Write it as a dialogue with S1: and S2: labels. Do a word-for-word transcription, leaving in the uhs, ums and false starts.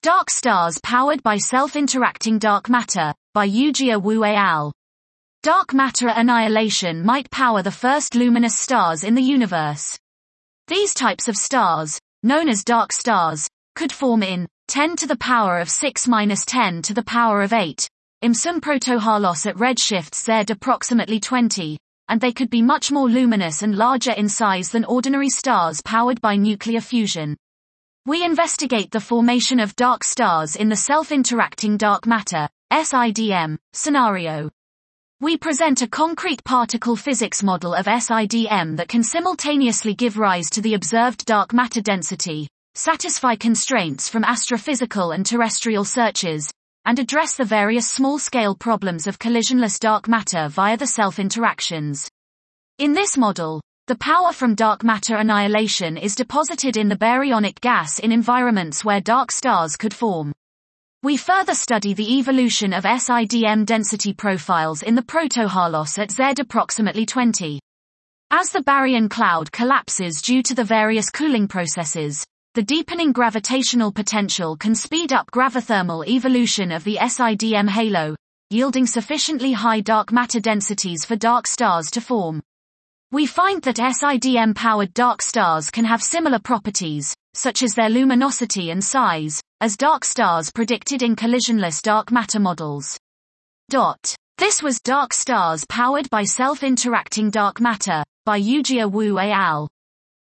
S1: Dark stars powered by self-interacting dark matter, by Yujia Wu et al. Dark matter annihilation might power the first luminous stars in the universe. These types of stars, known as dark stars, could form in ten to the power of six minus ten to the power of eight, imsum protohalos at redshifts Z approximately twenty, and they could be much more luminous and larger in size than ordinary stars powered by nuclear fusion. We investigate the formation of dark stars in the self-interacting dark matter, S I D M, scenario. We present a concrete particle physics model of S I D M that can simultaneously give rise to the observed dark matter density, satisfy constraints from astrophysical and terrestrial searches, and address the various small-scale problems of collisionless dark matter via the self-interactions. In this model, the power from dark matter annihilation is deposited in the baryonic gas in environments where dark stars could form. We further study the evolution of S I D M density profiles in the protohalos at Z approximately twenty. As the baryon cloud collapses due to the various cooling processes, the deepening gravitational potential can speed up gravithermal evolution of the S I D M halo, yielding sufficiently high dark matter densities for dark stars to form. We find that S I D M-powered dark stars can have similar properties, such as their luminosity and size, as dark stars predicted in collisionless dark matter models. Dot. This was Dark Stars Powered by Self-Interacting Dark Matter, by Yujia Wu et al.